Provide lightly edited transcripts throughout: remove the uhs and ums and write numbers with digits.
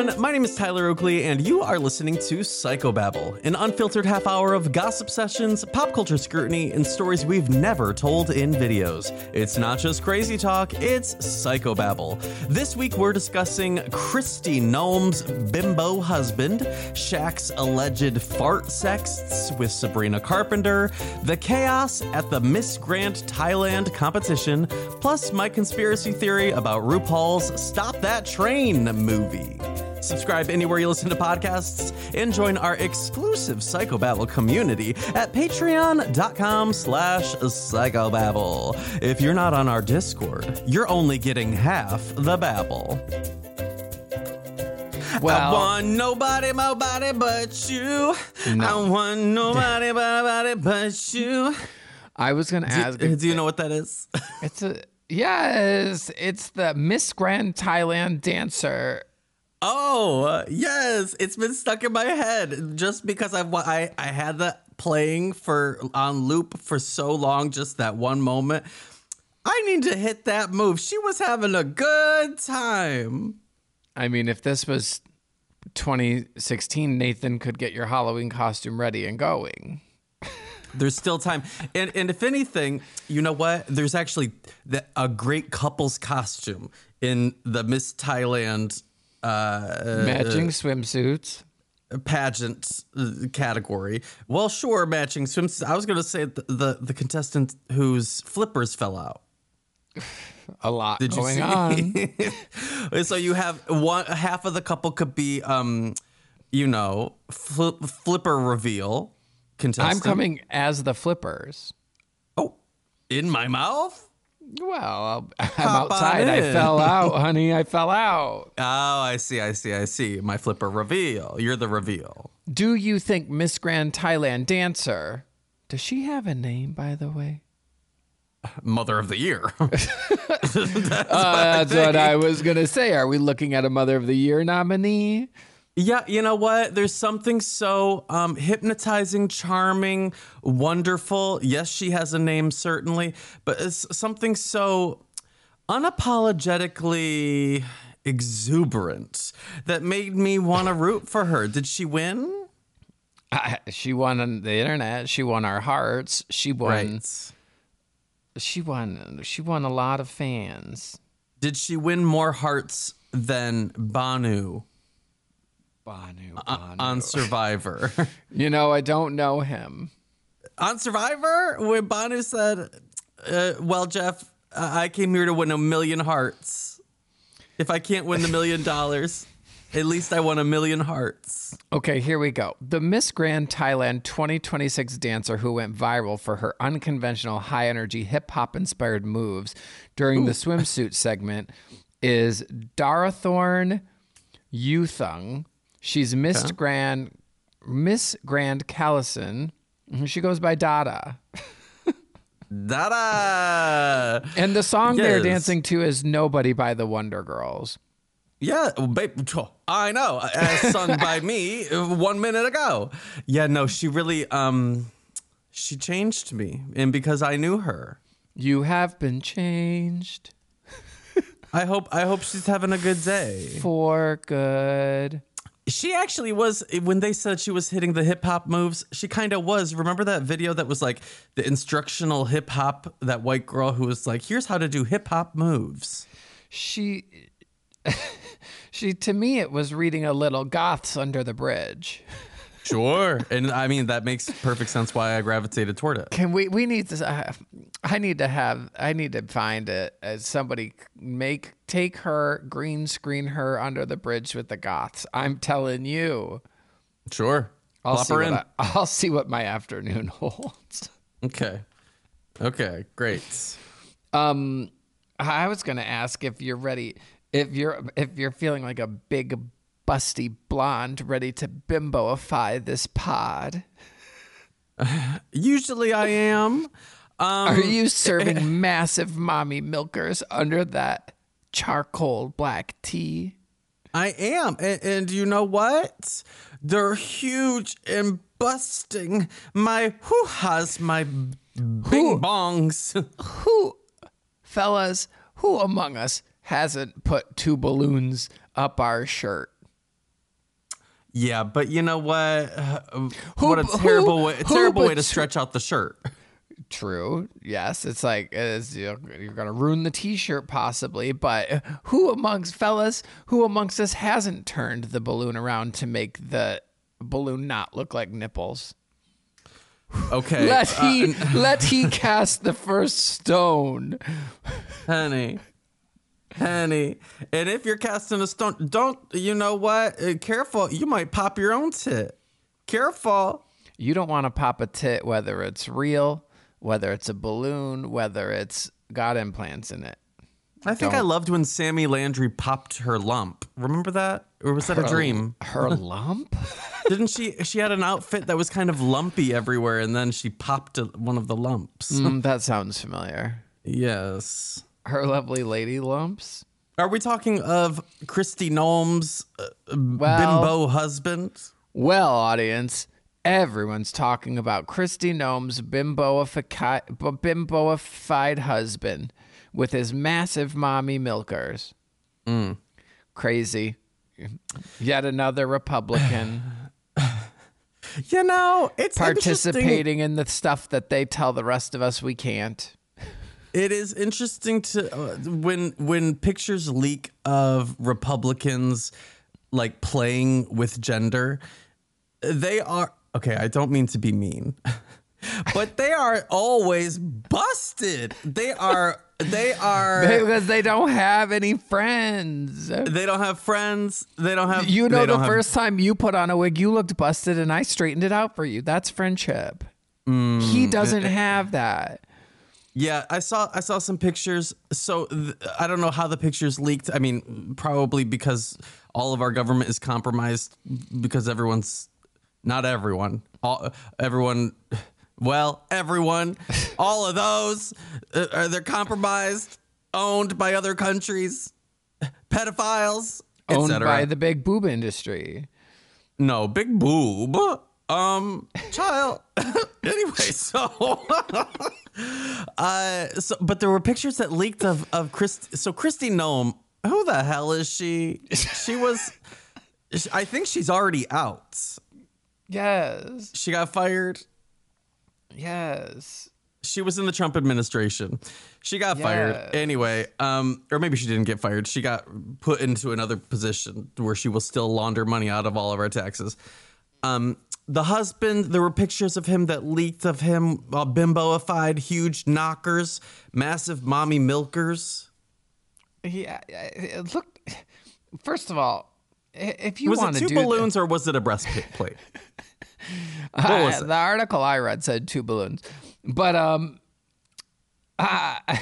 everyone. My name is Tyler Oakley, and you are listening to Psychobabble, an unfiltered half hour of gossip sessions, pop culture scrutiny, and stories we've never told in videos. It's not just crazy talk, it's Psychobabble. This week we're discussing Kristi Noem's bimbo husband, Shaq's alleged fart sexts with Sabrina Carpenter, the chaos at the Miss Grand Thailand competition, plus my conspiracy theory about RuPaul's Stop That Train movie. Subscribe anywhere you listen to podcasts and join our exclusive Psychobabble community at patreon.com/psychobabble. If you're not on our Discord, you're only getting half the babble. Well, I want nobody but you. No. I want nobody but you. I was going to ask. Do you know what that is? Yes, it's the Miss Grand Thailand dancer. Oh, yes. It's been stuck in my head just because I had that playing on loop for so long, just that one moment. I need to hit that move. She was having a good time. I mean, if this was 2016, Nathan could get your Halloween costume ready and going. There's still time. And if anything, you know what? There's actually a great couple's costume in the Miss Thailand Matching swimsuits. Pageant category. Well, sure, matching swimsuits. I was going to say the contestant whose flippers fell out. A lot Did you going see? on. So you have half of the couple could be, flipper reveal contestant. I'm coming as the flippers. Oh, in my mouth? Well, I'm Hop on outside. I in. fell out, honey. I fell out. Oh, I see. My flipper reveal. You're the reveal. Do you think Miss Grand Thailand dancer, does she have a name, by the way? Mother of the Year. That's what I was going to say. Are we looking at a Mother of the Year nominee? Yeah, you know what? There's something so hypnotizing, charming, wonderful. Yes, she has a name, certainly, but it's something so unapologetically exuberant that made me want to root for her. Did she win? She won on the internet. She won our hearts. She won. Right. She won a lot of fans. Did she win more hearts than Banu? Banu. On Survivor. I don't know him. On Survivor, when Banu said, well, Jeff, I came here to win 1 million hearts. If I can't win the $1 million, at least I won 1 million hearts. Okay, here we go. The Miss Grand Thailand 2026 dancer who went viral for her unconventional high-energy hip-hop-inspired moves during the swimsuit segment is Darathorn Youthung. She's Miss Grand Callison. She goes by Dada. Dada! And the song they're Yes. dancing to is Nobody by the Wonder Girls. Yeah, babe, I know. As sung by me 1 minute ago. Yeah, no, she really, she changed me. And because I knew her. You have been changed I hope she's having a good day. for good. She actually was, when they said she was hitting the hip hop moves, she kind of was. Remember that video that was like the instructional hip hop, that white girl who was like, here's how to do hip hop moves. She, to me, it was reading a little Goths Under the Bridge. Sure. And I mean, that makes perfect sense why I gravitated toward it. Can we need to, I need to find it as somebody take her, green screen her under the bridge with the Goths. I'm telling you. Sure. I'll Plop see what my afternoon holds. Okay, great. I was going to ask if you're ready, if you're feeling like a big busty blonde ready to bimboify this pod. Usually I am. Are you serving massive mommy milkers under that charcoal black tea? I am. And you know what? They're huge and busting my hoo-has, my bing bongs. Fellas, who among us hasn't put 2 balloons up our shirt? Yeah, but you know what? What a terrible way to stretch out the shirt. True. Yes, it's like you're going to ruin the T-shirt possibly, but who amongst us hasn't turned the balloon around to make the balloon not look like nipples? Okay. Let he cast the first stone. Honey. And if you're casting a stone, you know what? Careful. You might pop your own tit. Careful. You don't want to pop a tit, whether it's real, whether it's a balloon, whether it's got implants in it. I think I loved when Sammy Landry popped her lump. Remember that? Or was that a dream? Her lump? Didn't she had an outfit that was kind of lumpy everywhere, and then she popped one of the lumps. That sounds familiar. Yes. Her lovely lady lumps? Are we talking of Kristi Noem's bimbo husband? Well, audience, everyone's talking about Kristi Noem's bimboified husband with his massive mommy milkers. Crazy. Yet another Republican. You know, it's participating in the stuff that they tell the rest of us we can't. It is interesting to when pictures leak of Republicans like playing with gender. They are okay. I don't mean to be mean, but they are always busted. They are because they don't have any friends. They don't have friends. They don't have. The first time you put on a wig, you looked busted, and I straightened it out for you. That's friendship. He doesn't have that. Yeah, I saw some pictures. So I don't know how the pictures leaked. I mean, probably because all of our government is compromised because not everyone, everyone, all of those, they're compromised, owned by other countries, pedophiles, owned by the big boob industry. No, big boob. Child. Anyway, but there were pictures that leaked of Kristi. So Kristi Noem, who the hell is she? I think she's already out. Yes. She got fired. Yes. She was in the Trump administration. She got fired anyway. Or maybe she didn't get fired. She got put into another position where she will still launder money out of all of our taxes. The husband, there were pictures of him that leaked of him bimboified, huge knockers, massive mommy milkers. Yeah, look. First of all, if you want to do, was it 2 balloons or was it a breastplate? What was it? The article I read said 2 balloons, but I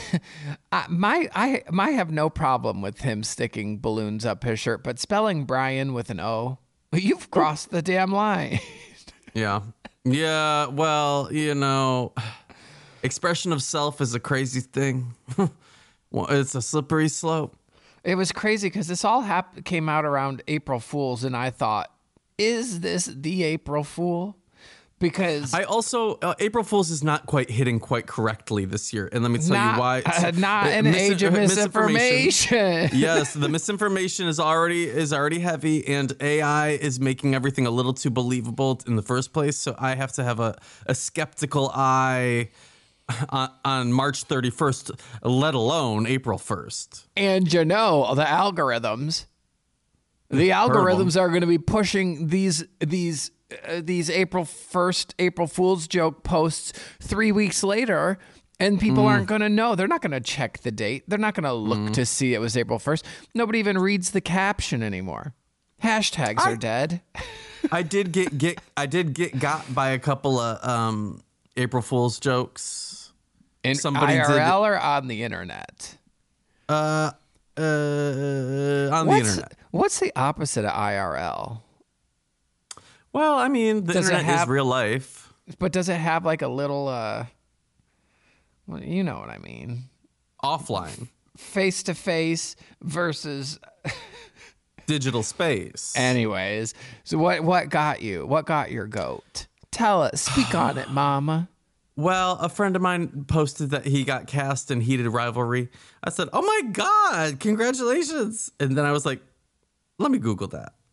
have no problem with him sticking balloons up his shirt, but spelling Brian with an O, you've crossed the damn line. Yeah. Well, you know, expression of self is a crazy thing. Well, it's a slippery slope. It was crazy because this all came out around April Fool's, and I thought, is this the April Fool? Because I also April Fool's is not quite hitting quite correctly this year, and let me tell you why. Not in an age of misinformation. Yes, the misinformation is already heavy, and AI is making everything a little too believable in the first place. So I have to have a skeptical eye on March 31st, let alone April 1st. And you know, the algorithms are going to be pushing these April 1st, April Fool's joke posts 3 weeks later, and people aren't going to know. They're not going to check the date. They're not going to look to see it was April 1st. Nobody even reads the caption anymore. Hashtags are dead. I did get got by a couple of April Fool's jokes. In Somebody IRL or on the internet? On the internet. What's the opposite of IRL? Well, I mean, the internet is real life. But does it have like a little, well, you know what I mean. Offline. Face-to-face versus digital space. Anyways, so what got you? What got your goat? Tell us. Speak on it, mama. Well, a friend of mine posted that he got cast in Heated Rivalry. I said, oh my God, congratulations. And then I was like, let me Google that.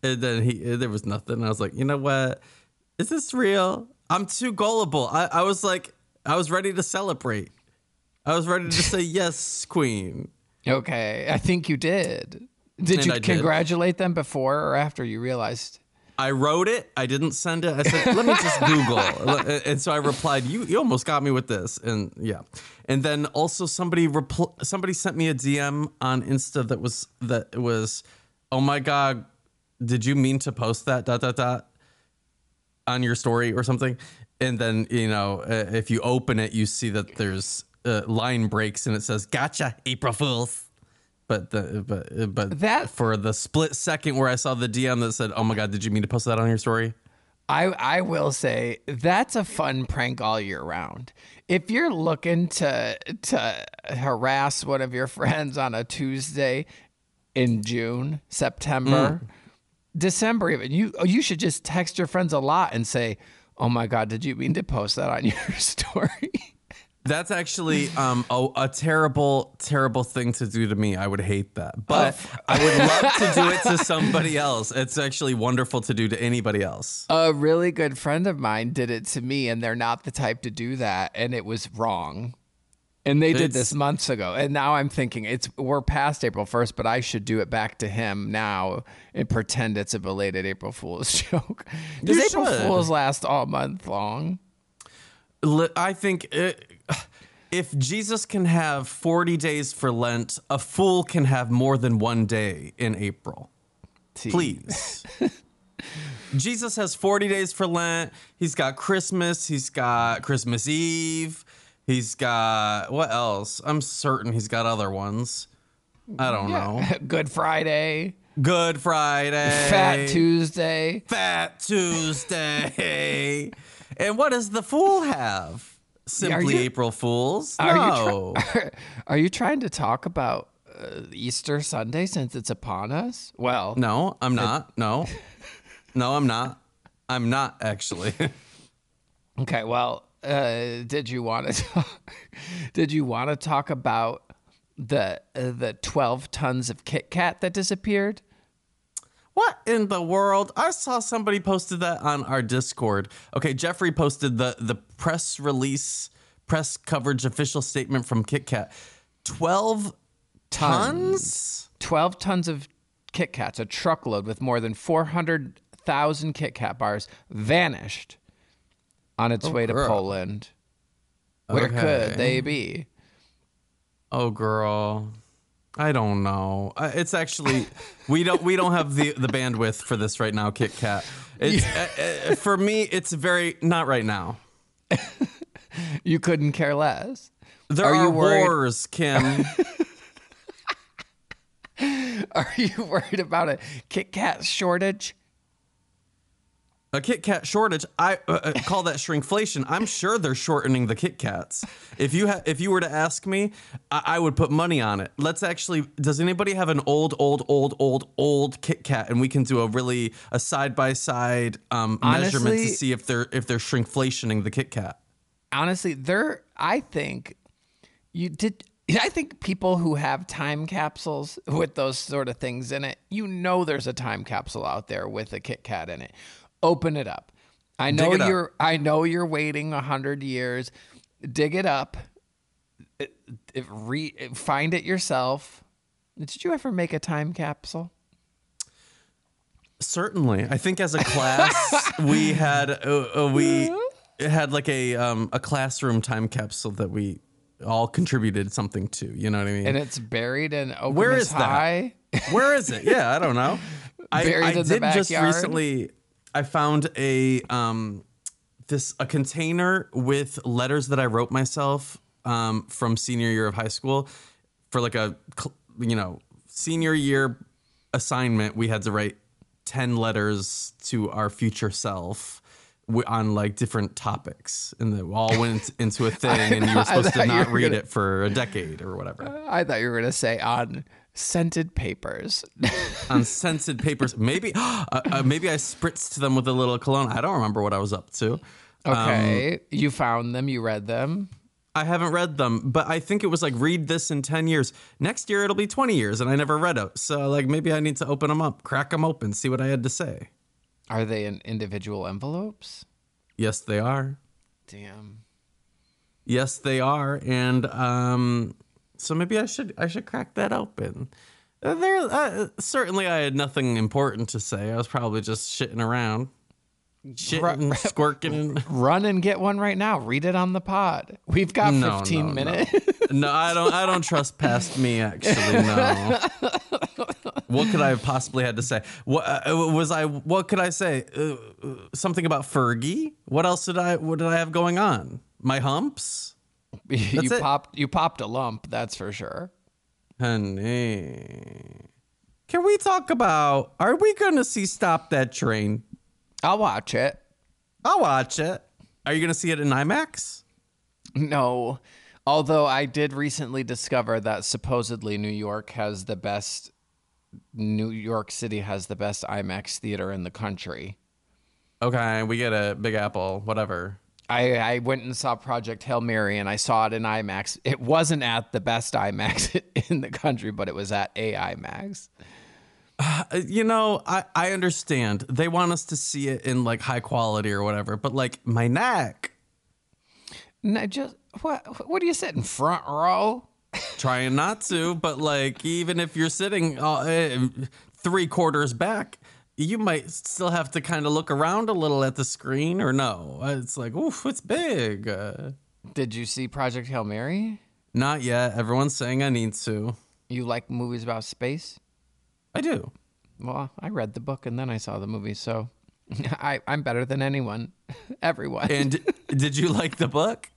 And then there was nothing. I was like, you know what? Is this real? I'm too gullible. I was like, I was ready to celebrate. I was ready to say, yes, queen. Okay. I think you did. Did you congratulate them before or after you realized? I wrote it. I didn't send it. I said, let me just Google. And so I replied, you almost got me with this. And yeah. And then also somebody sent me a DM on Insta that was, oh my God, did you mean to post that ... on your story or something? And then, if you open it, you see that there's line breaks and it says, gotcha, April Fools. But that for the split second where I saw the DM that said, oh my God, did you mean to post that on your story? I will say that's a fun prank all year round. If you're looking to harass one of your friends on a Tuesday in June, September, December even, you should just text your friends a lot and say, oh my God, did you mean to post that on your story? That's actually a terrible, terrible thing to do to me. I would hate that. But I would love to do it to somebody else. It's actually wonderful to do to anybody else. A really good friend of mine did it to me, and they're not the type to do that, and it was wrong. And they did this months ago. And now I'm thinking we're past April 1st, but I should do it back to him now and pretend it's a belated April Fool's joke. Does April Fool's last all month long? I think if Jesus can have 40 days for Lent, a fool can have more than one day in April. Please. Jesus has 40 days for Lent. He's got Christmas. He's got Christmas Eve. He's got, what else? I'm certain he's got other ones. I don't know. Good Friday. Fat Tuesday. And what does the fool have? Simply April Fools? No. Are you trying to talk about Easter Sunday since it's upon us? Well. No, I'm not. No, I'm not. I'm not, actually. Okay, well. Did you want to talk about the 12 tons of Kit Kat that disappeared? What in the world? I saw somebody posted that on our Discord. Okay, Jeffrey posted the press release, press coverage official statement from Kit Kat. 12 tons? 12 tons of Kit Kats, a truckload with more than 400,000 Kit Kat bars, vanished on its way to Poland. Where could they be? Oh, girl. I don't know. It's actually we don't have the bandwidth for this right now, Kit Kat. It's for me. It's very not right now. You couldn't care less. There are wars, Kim. Are you worried about a Kit Kat shortage? A Kit Kat shortage, I call that shrinkflation. I'm sure they're shortening the Kit Kats. If you were to ask me, I would put money on it. Does anybody have an old Kit Kat, and we can do a side-by-side measurement to see if they're shrinkflationing the Kit Kat? Honestly, I think people who have time capsules with those sort of things in it, there's a time capsule out there with a Kit Kat in it. Open it up. I know you're waiting 100 years. Dig it up. Find it yourself. Did you ever make a time capsule? Certainly. I think as a class we had like a classroom time capsule that we all contributed something to. You know what I mean? And it's buried in Okemos Where is High. That? Where is it? Yeah, I don't know. Buried in the backyard. Just recently. I found a container with letters that I wrote myself from senior year of high school for like a senior year assignment. We had to write 10 letters to our future self on like different topics, and they all went into a thing, and you were supposed to not read it for a decade or whatever. I thought you were going to say on scented papers. On scented papers. Maybe maybe I spritzed them with a little cologne. I don't remember what I was up to. Okay. You found them. You read them. I haven't read them, but I think it was like read this in 10 years. Next year, it'll be 20 years, and I never read it. So like maybe I need to open them up, crack them open, see what I had to say. Are they in individual envelopes? Yes, they are. Damn. Yes, they are. And so maybe I should crack that open. Certainly I had nothing important to say. I was probably just shitting around. Shitting, squirking. Run and get one right now. Read it on the pod. We've got 15 minutes. No, I don't trust past me, actually, no. What could I have possibly had to say? What could I say? Something about Fergie? What else did I have going on? My humps? You popped a lump, that's for sure. Honey. Can we talk about, are we going to see Stop That Train? I'll watch it. I'll watch it. Are you going to see it in IMAX? No. Although I did recently discover that supposedly New York City has the best IMAX theater in the country. Okay, we get a Big Apple, whatever. I went and saw Project Hail Mary, and I saw it in IMAX. It wasn't at the best IMAX in the country, but it was at a IMAX. I understand. They want us to see it in like high quality or whatever, but like my neck. No, just what do you sit in front row? Trying not to, but like even if you're sitting 3/4 back, you might still have to kind of look around a little at the screen, or no? It's like, oof, it's big. Did you see Project Hail Mary? Not yet. Everyone's saying I need to. You like movies about space? I do. Well, I read the book and then I saw the movie, so I'm better than anyone, everyone. And did you like the book?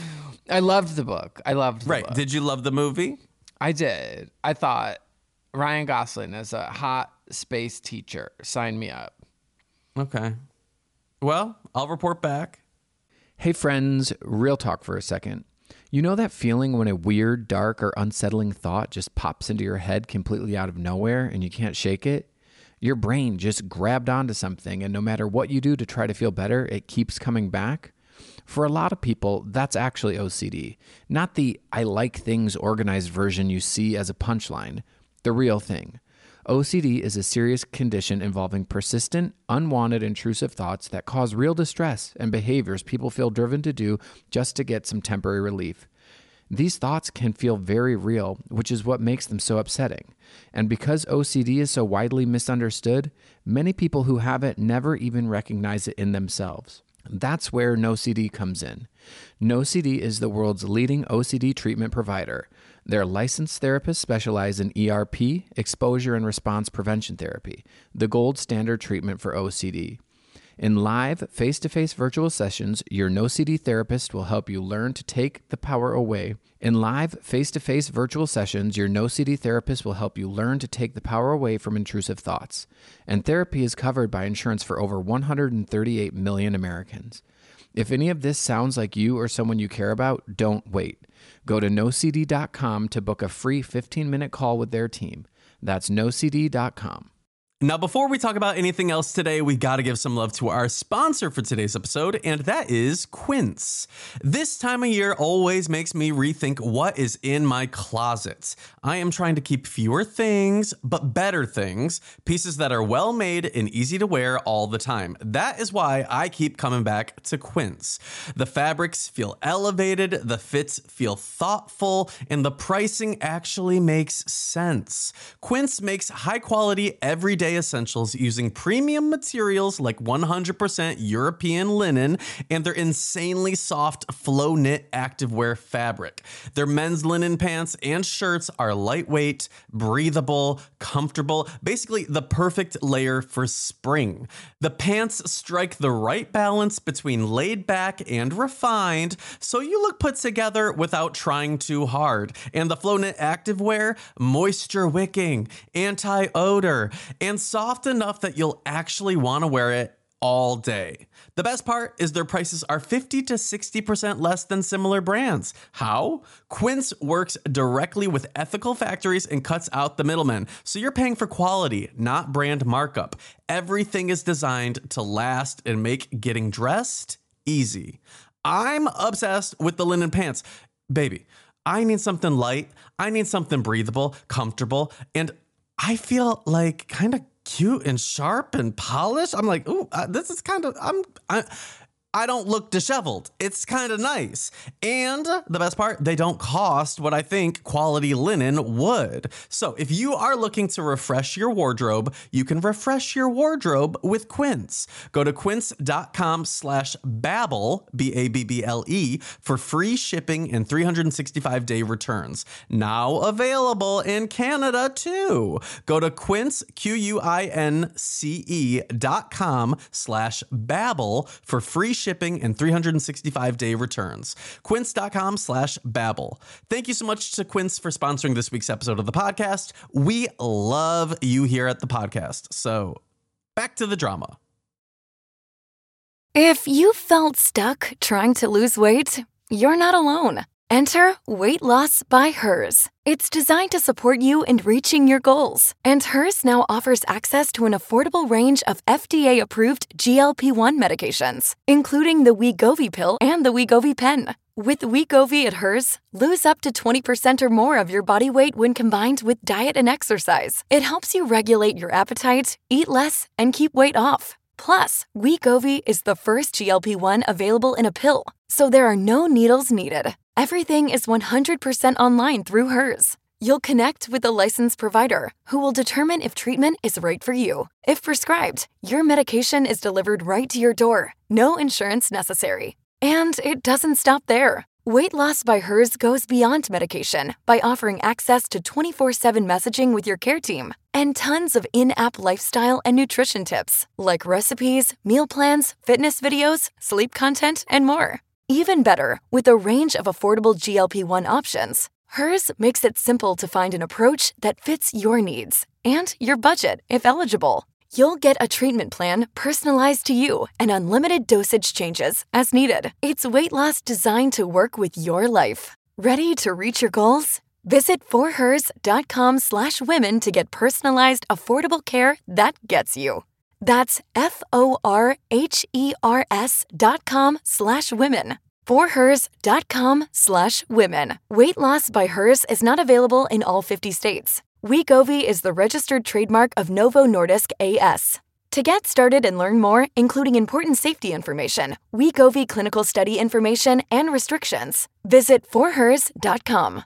I loved the book. Right. Did you love the movie? I did. I thought Ryan Gosling as a hot space teacher. Sign me up. Okay. Well, I'll report back. Hey, friends, real talk for a second. You know that feeling when a weird, dark, or unsettling thought just pops into your head completely out of nowhere and you can't shake it? Your brain just grabbed onto something, and no matter what you do to try to feel better, it keeps coming back? For a lot of people, that's actually OCD. Not the I like things organized version you see as a punchline. The real thing. OCD is a serious condition involving persistent, unwanted, intrusive thoughts that cause real distress and behaviors people feel driven to do just to get some temporary relief. These thoughts can feel very real, which is what makes them so upsetting. And because OCD is so widely misunderstood, many people who have it never even recognize it in themselves. That's where NoCD comes in. NoCD is the world's leading OCD treatment provider. Their licensed therapists specialize in ERP, exposure and response prevention therapy, the gold standard treatment for OCD. In live, face-to-face virtual sessions, your NoCD therapist will help you learn to take the power away. In live, face-to-face virtual sessions, your NoCD therapist will help you learn to take the power away from intrusive thoughts. And therapy is covered by insurance for over 138 million Americans. If any of this sounds like you or someone you care about, don't wait. Go to nocd.com to book a free 15-minute call with their team. That's nocd.com. Now, before we talk about anything else today, we got to give some love to our sponsor for today's episode, and that is Quince. This time of year always makes me rethink what is in my closet. I am trying to keep fewer things, but better things, pieces that are well made and easy to wear all the time. That is why I keep coming back to Quince. The fabrics feel elevated, the fits feel thoughtful, and the pricing actually makes sense. Quince makes high-quality, everyday essentials using premium materials like 100% European linen and their insanely soft flow knit activewear fabric. Their men's linen pants and shirts are lightweight, breathable, comfortable, basically the perfect layer for spring. The pants strike the right balance between laid back and refined, so you look put together without trying too hard. And the flow knit activewear, moisture wicking, anti-odor, and soft enough that you'll actually want to wear it all day. The best part is their prices are 50 to 60% less than similar brands. How? Quince works directly with ethical factories and cuts out the middlemen, so you're paying for quality, not brand markup. Everything is designed to last and make getting dressed easy. I'm obsessed with the linen pants. baby, I need something light. I need something breathable, comfortable, and I feel like kind of cute and sharp and polished. I'm like, ooh, this is kind of, I don't look disheveled. It's kind of nice. And the best part, they don't cost what I think quality linen would. So if you are looking to refresh your wardrobe, you can refresh your wardrobe with Quince. Go to quince.com/babble, BABBLE, for free shipping and 365-day returns. Now available in Canada too. Go to Quince, QUINCE.com/babble for free shipping and 365-day returns. Quince.com/babble. Thank you so much to Quince for sponsoring this week's episode of the podcast. We love you here at the podcast. So back to the drama. If you felt stuck trying to lose weight, you're not alone. Enter Weight Loss by Hers. It's designed to support you in reaching your goals. And Hers now offers access to an affordable range of FDA-approved GLP-1 medications, including the Wegovy pill and the Wegovy pen. With Wegovy at Hers, lose up to 20% or more of your body weight when combined with diet and exercise. It helps you regulate your appetite, eat less, and keep weight off. Plus, Wegovy is the first GLP-1 available in a pill, so there are no needles needed. Everything is 100% online through Hers. You'll connect with a licensed provider who will determine if treatment is right for you. If prescribed, your medication is delivered right to your door. No insurance necessary. And it doesn't stop there. Weight Loss by Hers goes beyond medication by offering access to 24/7 messaging with your care team and tons of in-app lifestyle and nutrition tips like recipes, meal plans, fitness videos, sleep content, and more. Even better, with a range of affordable GLP-1 options, Hers makes it simple to find an approach that fits your needs and your budget if eligible. You'll get a treatment plan personalized to you and unlimited dosage changes as needed. It's weight loss designed to work with your life. Ready to reach your goals? Visit forhers.com/women to get personalized, affordable care that gets you. That's FORHERS.com/women. forhers.com/women. Weight Loss by Hers is not available in all 50 states. Wegovy is the registered trademark of Novo Nordisk A.S. To get started and learn more, including important safety information, Wegovy clinical study information, and restrictions, visit forhers.com.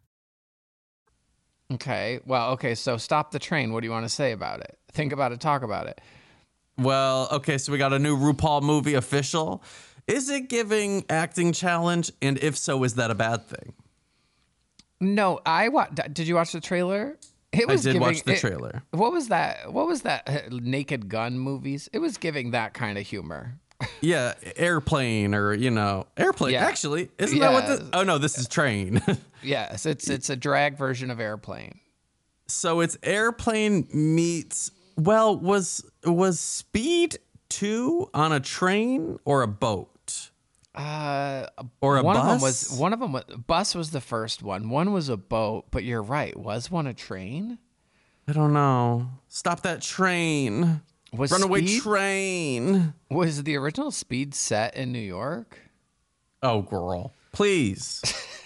Okay. Well, okay. So stop the train. What do you want to say about it? Think about it. Talk about it. Well, okay, so we got a new RuPaul movie official. Is it giving acting challenge? And if so, is that a bad thing? No, did you watch the trailer? I did watch the trailer. What was that Naked Gun movies? It was giving that kind of humor. Yeah, Airplane or, Airplane. Yeah. Actually, isn't that what this? Oh, no, this is Train. Yes, it's a drag version of Airplane. So it's Airplane meets... Well, was Speed 2 on a train or a boat? Or a bus? One of them was bus was the first one. One was a boat, but you're right. Was one a train? I don't know. Stop that train. Runaway train. Was the original Speed set in New York? Oh, girl. Please.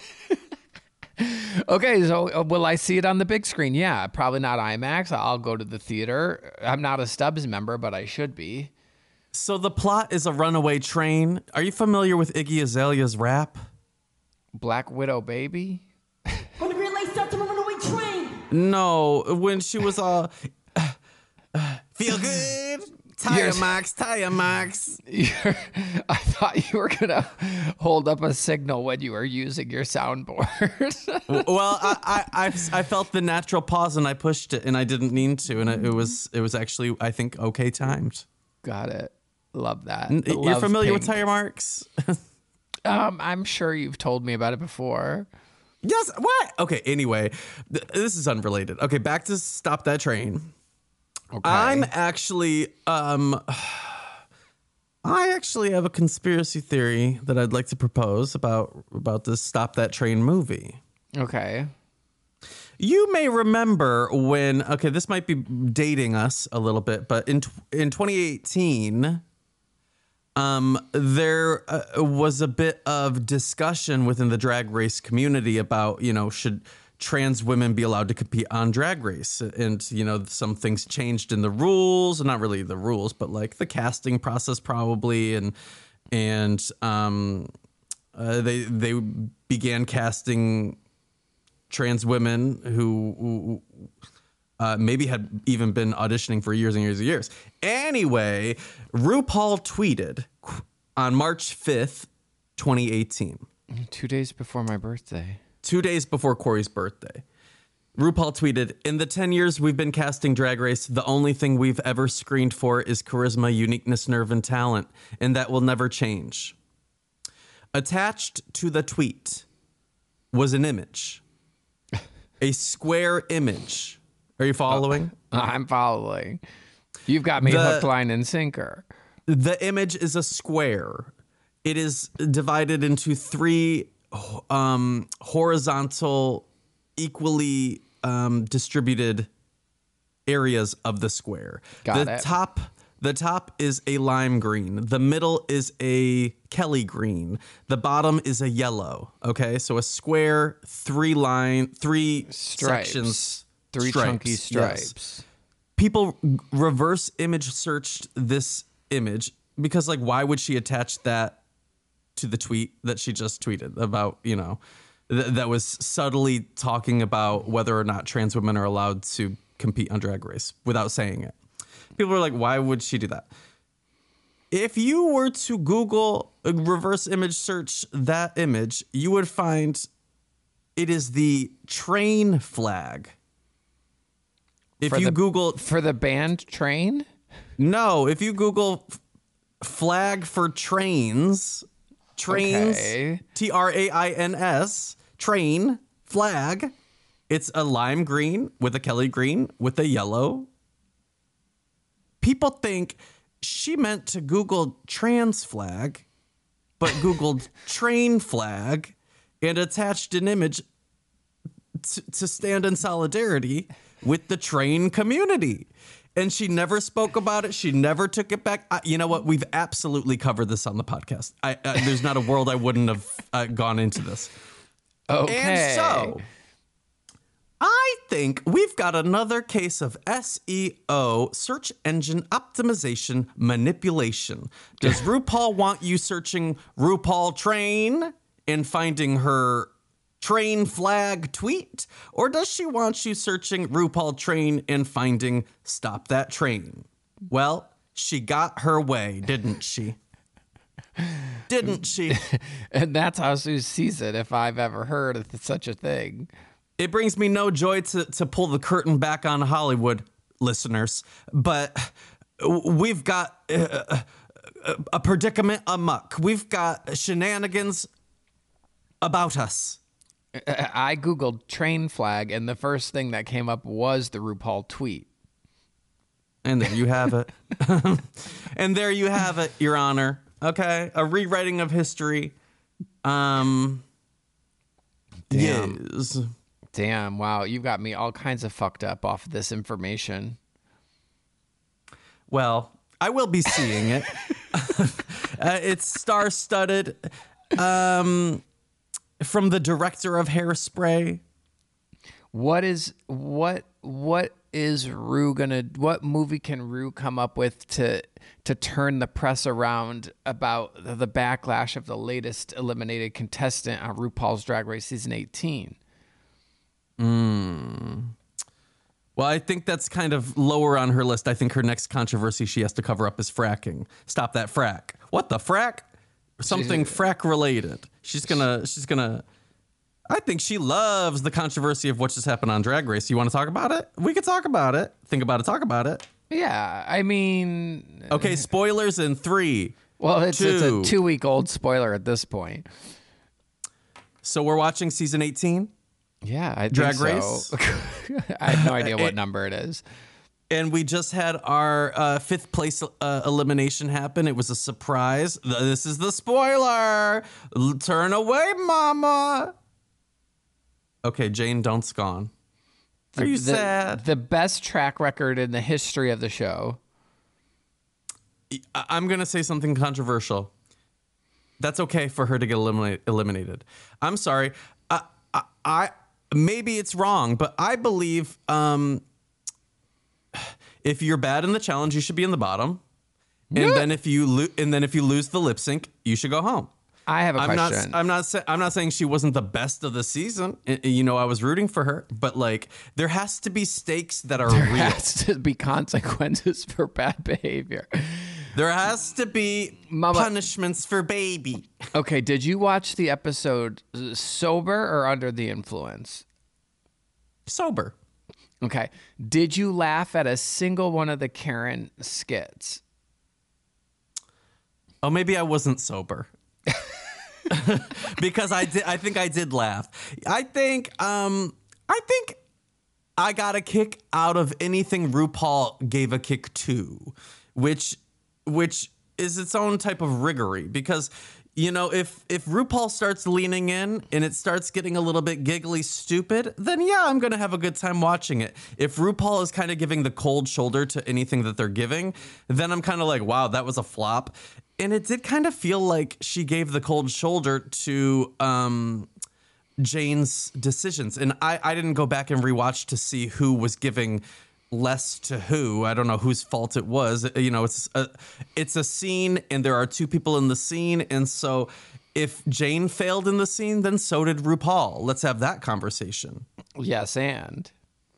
Okay, so will I see it on the big screen? Yeah, probably not IMAX. I'll go to the theater. I'm not a Stubbs member, but I should be. So the plot is a runaway train. Are you familiar with Iggy Azalea's rap? Black Widow Baby? On the green light, start to a runaway train. No, when she was feel good. Tire Max. I thought you were going to hold up a signal when you were using your soundboard. Well, I felt the natural pause and I pushed it and I didn't mean to. And it was actually, I think, okay timed. Got it. Love that. You're familiar with Tire Marks? I'm sure you've told me about it before. Yes. What? Okay. Anyway, this is unrelated. Okay. Back to Stop That Train. Okay. I actually have a conspiracy theory that I'd like to propose about this Stop That Train movie. Okay. You may remember when, okay, this might be dating us a little bit, but in 2018, there was a bit of discussion within the Drag Race community about, should trans women be allowed to compete on Drag Race? And, some things changed in the rules, not really the rules, but like the casting process probably. And they began casting trans women who maybe had even been auditioning for years and years and years. Anyway, RuPaul tweeted on March 5th, 2018. 2 days before my birthday. 2 days before Corey's birthday. RuPaul tweeted, "In the 10 years we've been casting Drag Race, the only thing we've ever screened for is charisma, uniqueness, nerve, and talent, and that will never change." Attached to the tweet was an image, a square image. Are you following? I'm following. You've got me hook, line, and sinker. The image is a square. It is divided into three horizontal, equally distributed areas of the square. Got it. The top is a lime green. The middle is a Kelly green. The bottom is a yellow. Okay, so a square, three Stripes. sections. Three chunky stripes. Yes. People reverse image searched this image because, like, why would she attach that to the tweet that she just tweeted about, that was subtly talking about whether or not trans women are allowed to compete on Drag Race without saying it. People are like, why would she do that? If you were to Google reverse image search that image, you would find it is the train flag. If you Google for the band Train? No, if you Google flag for trains, Okay. TRAINS, train flag, it's a lime green with a Kelly green with a yellow. People think she meant to Google trans flag, but Googled train flag and attached an image to stand in solidarity with the train community. And she never spoke about it. She never took it back. You know what? We've absolutely covered this on the podcast. There's not a world I wouldn't have gone into this. Okay. And so I think we've got another case of SEO, search engine optimization manipulation. Does RuPaul want you searching RuPaul Train and finding her train flag tweet? Or does she want you searching RuPaul Train and finding Stop That Train? Well, she got her way, didn't she? Didn't she? And that's how Sue sees it, if I've ever heard of such a thing. It brings me no joy to pull the curtain back on Hollywood, listeners, but we've got a predicament amok. We've got shenanigans about us. I Googled train flag, and the first thing that came up was the RuPaul tweet. And there you have it. And there you have it, Your Honor. Okay, a rewriting of history. Damn. Yes. Damn, wow, you've got me all kinds of fucked up off of this information. Well, I will be seeing it. It's star-studded. From the director of Hairspray. What movie can Rue come up with to turn the press around about the backlash of the latest eliminated contestant on RuPaul's Drag Race season 18? Well, I think that's kind of lower on her list. I think her next controversy she has to cover up is fracking. Stop that frack. What the frack? Something frack related. She's gonna. I think she loves the controversy of what just happened on Drag Race. You want to talk about it? We could talk about it. Think about it. Talk about it. Yeah, I mean... Okay, spoilers in 3. Well, it's a 2. 2-week-old spoiler at this point. So we're watching season 18? Yeah, I think Drag so. Race? I have no idea what number it is. And we just had our 5th place elimination happen. It was a surprise. This is the spoiler. Turn away, mama. Okay, Jane Dunst's gone. Are you sad? The best track record in the history of the show. I'm going to say something controversial. That's okay for her to get eliminated. I'm sorry. I maybe it's wrong, but I believe if you're bad in the challenge, you should be in the bottom. And then if you lose the lip sync, you should go home. I have a question. I'm not saying she wasn't the best of the season. You know, I was rooting for her, but like there has to be stakes that are real. There has to be consequences for bad behavior. There has to be punishments for baby. Okay, did you watch the episode sober or under the influence? Sober. Okay. Did you laugh at a single one of the Karen skits? Oh, maybe I wasn't sober. Because I think I did laugh. I think I got a kick out of anything RuPaul gave a kick to, which is its own type of riggery. Because, you know, if RuPaul starts leaning in and it starts getting a little bit giggly stupid, then yeah, I'm going to have a good time watching it. If RuPaul is kind of giving the cold shoulder to anything that they're giving, then I'm kind of like, wow, that was a flop. And it did kind of feel like she gave the cold shoulder to Jane's decisions. And I didn't go back and rewatch to see who was giving less to who. I don't know whose fault it was. You know, it's a scene and there are two people in the scene. And so if Jane failed in the scene, then so did RuPaul. Let's have that conversation. Yes, and...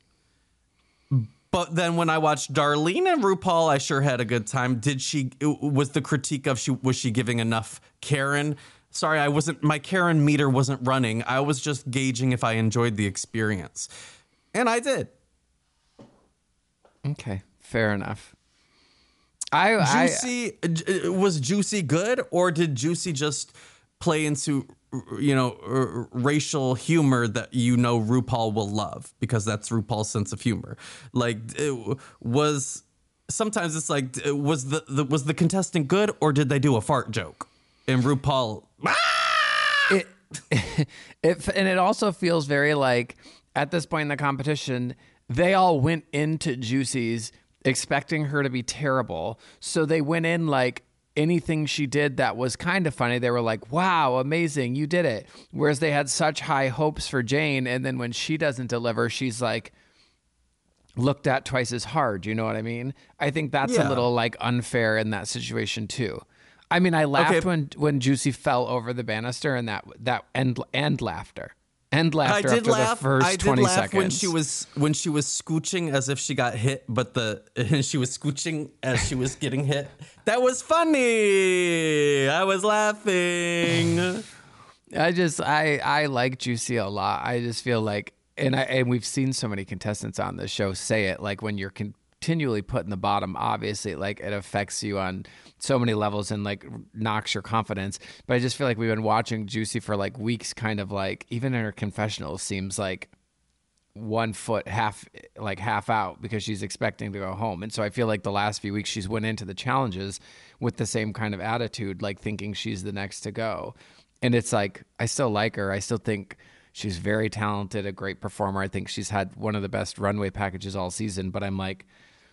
But then when I watched Darlene and RuPaul, I sure had a good time. Was the critique of was she giving enough Karen? Sorry, my Karen meter wasn't running. I was just gauging if I enjoyed the experience. And I did. Okay, fair enough. Was Juicy good, or did Juicy just play into, you know, racial humor that, you know, RuPaul will love because that's RuPaul's sense of humor? Like, sometimes it's like, was the contestant good, or did they do a fart joke? And RuPaul, and it also feels very like at this point in the competition, they all went into Juicy's expecting her to be terrible. So they went in like anything she did that was kind of funny, they were like, wow, amazing, you did it. Whereas they had such high hopes for Jane. And then when she doesn't deliver, she's like looked at twice as hard. You know what I mean? I think that's a little like unfair in that situation too. I mean, I laughed when Juicy fell over the banister and that and laughter. And laughter after the first 20 seconds. when she was scooching as if she got hit, but she was scooching as she was getting hit. That was funny. I was laughing. I like Juicy a lot. I just feel like, and we've seen so many contestants on this show say it, like when you're continually put in the bottom, obviously, like it affects you on so many levels and like knocks your confidence. But I just feel like we've been watching Juicy for like weeks, kind of like even in her confessional seems like 1 foot half out because she's expecting to go home. And so I feel like the last few weeks she's went into the challenges with the same kind of attitude, like thinking she's the next to go. And it's like, I still like her. I still think she's very talented, a great performer. I think she's had one of the best runway packages all season, but I'm like,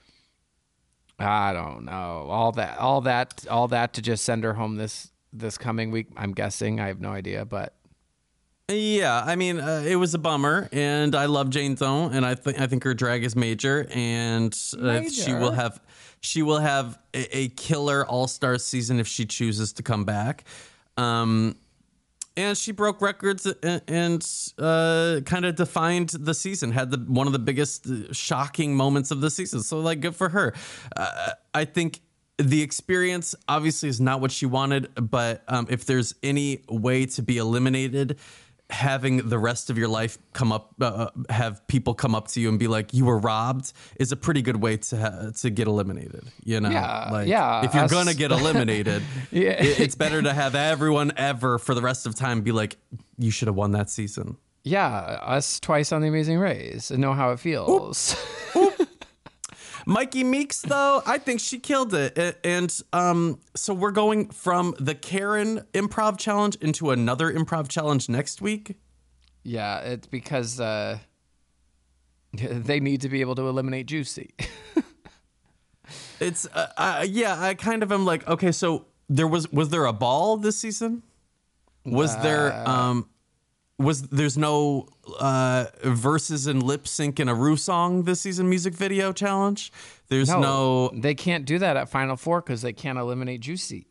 I don't know. All that to just send her home this coming week, I'm guessing. I have no idea, but yeah, I mean, it was a bummer, and I love Jane Zone, and I think her drag is major, and she will have a killer all-star season if she chooses to come back. And she broke records and kind of defined the season, had one of the biggest shocking moments of the season. So, like, good for her. I think the experience obviously is not what she wanted, but if there's any way to be eliminated, having the rest of your life come up, have people come up to you and be like, you were robbed, is a pretty good way to get eliminated. You know, if you're going to get eliminated, it's better to have everyone ever for the rest of time be like, you should have won that season. Yeah. Us twice on The Amazing Race and know how it feels. Oop. Mikey Meeks, though, I think she killed it. And so we're going from the Karen improv challenge into another improv challenge next week. Yeah, it's because they need to be able to eliminate Juicy. It's yeah, I kind of am like, okay, so was there a ball this season? Was there's no verses and lip sync in a Rue song this season music video challenge? There's no they can't do that at Final Four because they can't eliminate Juicy.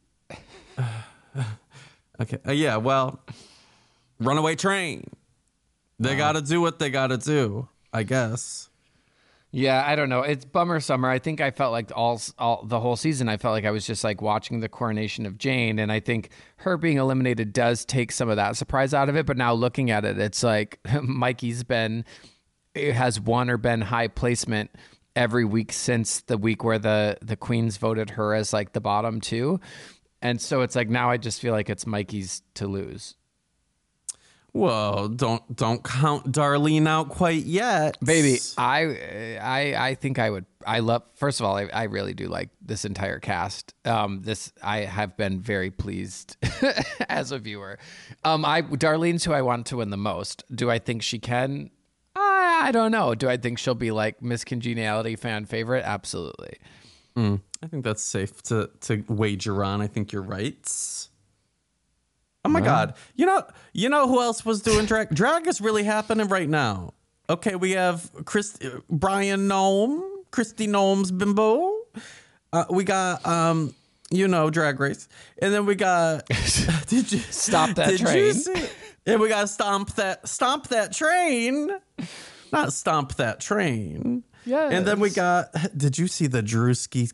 Okay. Yeah, well, Runaway Train. They got to do what they got to do, I guess. Yeah, I don't know. It's bummer summer. I think I felt like all the whole season, I felt like I was just like watching the coronation of Jane. And I think her being eliminated does take some of that surprise out of it. But now looking at it, it's like Mikey's has won or been high placement every week since the week where the queens voted her as like the bottom two. And so it's like now I just feel like it's Mikey's to lose. Whoa, don't count Darlene out quite yet. Baby, I think I would. I love, first of all, I really do like this entire cast. I have been very pleased as a viewer. Darlene's who I want to win the most. Do I think she can? I don't know. Do I think she'll be like Miss Congeniality fan favorite? Absolutely. I think that's safe to wager on. I think you're right. Oh my God. You know who else was doing drag? Drag is really happening right now. Okay, we have Brian Nome, Christy Gnome's Bimbo. We got Drag Race. And then we got did you Stop That did Train? You see, and we got Stomp That Train. Not Stomp That Train. Yes. And then we got, did you see the Drewski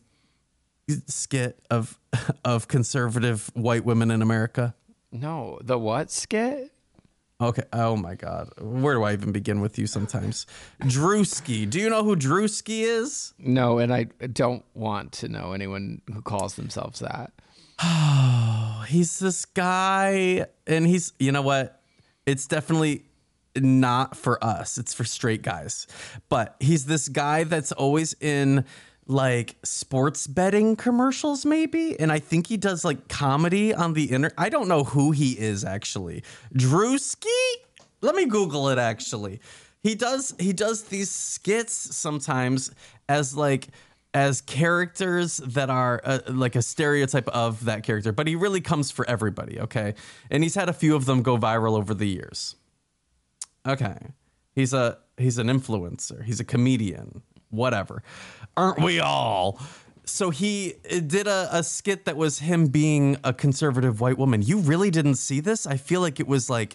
skit of conservative white women in America? No, the what skit? Okay. Oh my God. Where do I even begin with you sometimes? Drewski. Do you know who Drewski is? No, and I don't want to know anyone who calls themselves that. Oh, he's this guy, and he's, you know what? It's definitely not for us. It's for straight guys. But he's this guy that's always in like sports betting commercials maybe, and I think he does like comedy on the internet. I don't know who he is actually. Drewski? Let me Google it actually. He does these skits sometimes as characters that are like a stereotype of that character, but he really comes for everybody, okay? And he's had a few of them go viral over the years. Okay. He's an influencer. He's a comedian. Whatever. Aren't we all? So he did a skit that was him being a conservative white woman. You really didn't see this? I feel like it was like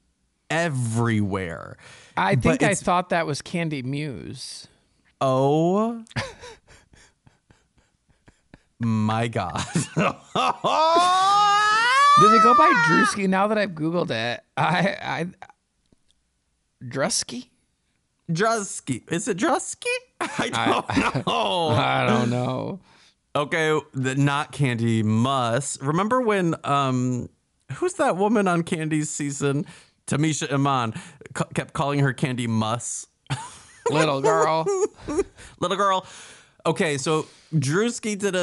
everywhere. I think I thought that was Candy Muse. Oh my God. Did it go by Drewski? Now that I've Googled it, Drusky? Drusky. Is it Drusky? I don't know. I don't know. Okay, not Candy Muss. Remember when who's that woman on Candy's season? Tamisha Iman kept calling her Candy Muss. Little girl. Little girl. Okay, so Drewski did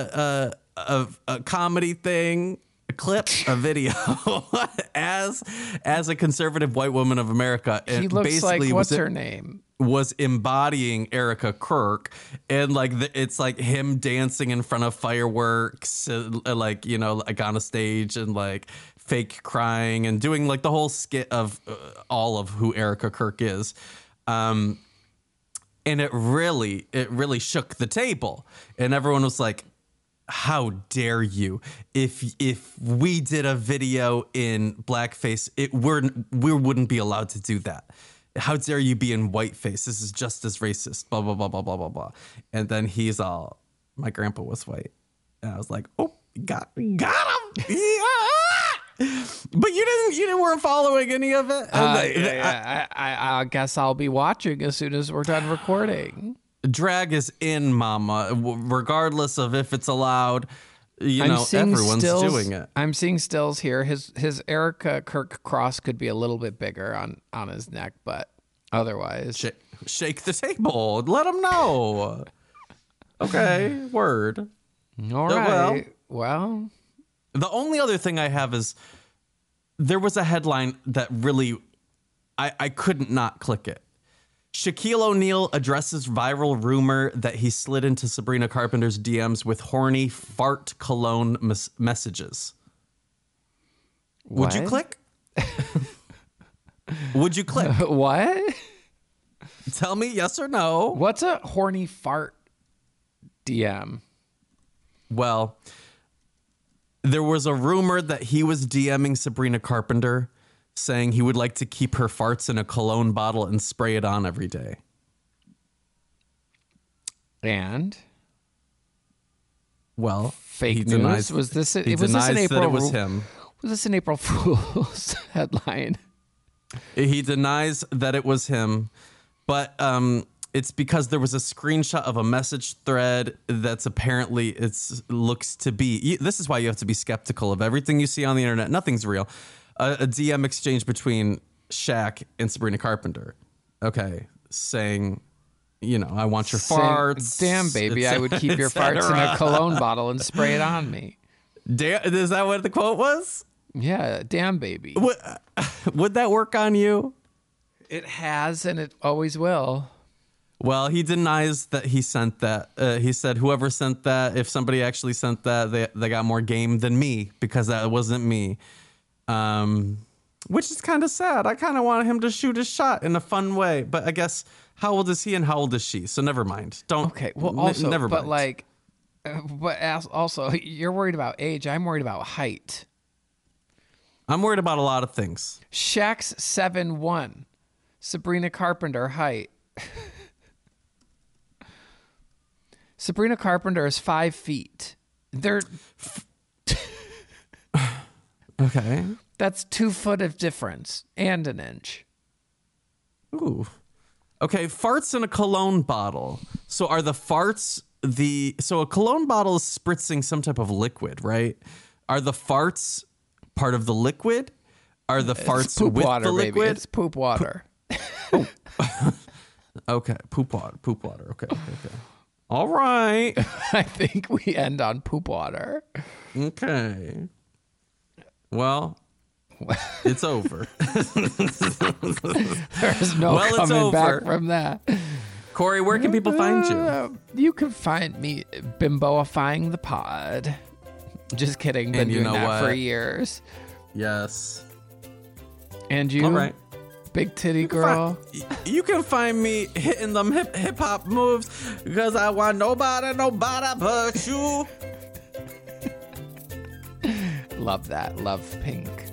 a comedy thing, a video as a conservative white woman of America. And He looks basically like, what's her name? Was embodying Erica Kirk, and like it's like him dancing in front of fireworks, like on a stage, and like fake crying and doing like the whole skit of all of who Erica Kirk is. And it really shook the table, and everyone was like, how dare you? If we did a video in blackface, we wouldn't be allowed to do that. How dare you be in whiteface? This is just as racist, blah, blah, blah, blah, blah, blah, blah. And then he's all, my grandpa was white. And I was like, oh, got him. Yeah. But you weren't following any of it. I guess I'll be watching as soon as we're done recording. Drag is in, mama, regardless of if it's allowed. Everyone's doing it. I'm seeing stills here. His Erica Kirk cross could be a little bit bigger on his neck, but otherwise, shake the table. Let him know. Okay, word. All right. Well, the only other thing I have is there was a headline that really I couldn't not click it. Shaquille O'Neal addresses viral rumor that he slid into Sabrina Carpenter's DMs with horny fart cologne messages. Would you click? Would you click? What? Tell me yes or no. What's a horny fart DM? Well, there was a rumor that he was DMing Sabrina Carpenter saying he would like to keep her farts in a cologne bottle and spray it on every day. And? Well, Fake he news? denies, Was this he denies that it was him. Was this an April Fool's headline? He denies that it was him, but it's because there was a screenshot of a message thread that's apparently looks to be. This is why you have to be skeptical of everything you see on the internet. Nothing's real. A DM exchange between Shaq and Sabrina Carpenter. Okay, saying, I want your farts. Damn, baby, I would keep your farts in a cologne bottle and spray it on me. Damn, is that what the quote was? Yeah, damn, baby. Would that work on you? It has, and it always will. Well, he denies that he sent that. He said whoever sent that, if somebody actually sent that, they got more game than me because that wasn't me. Which is kind of sad. I kind of want him to shoot his shot in a fun way. But I guess, how old is he and how old is she? So never mind. Okay, well, also, never but mind. Also, you're worried about age. I'm worried about height. I'm worried about a lot of things. Shaq's 7'1". Sabrina Carpenter height. Sabrina Carpenter is 5 feet. They're okay. That's 2 foot of difference and an inch. Ooh. Okay, farts in a cologne bottle. So are the farts so a cologne bottle is spritzing some type of liquid, right? Are the farts part of the liquid? Are the farts poop with water, the liquid? Baby. It's poop water. Okay, poop water. Okay. All right. I think we end on poop water. Okay. Well, it's over. There's no coming back from that. Corey, where can people find you? You can find me bimboifying the pod. Just kidding. Been doing that for years. Yes. And you? All right. Big titty girl. You can find me hitting them hip hop moves because I want nobody but you. Love that. Love Pink.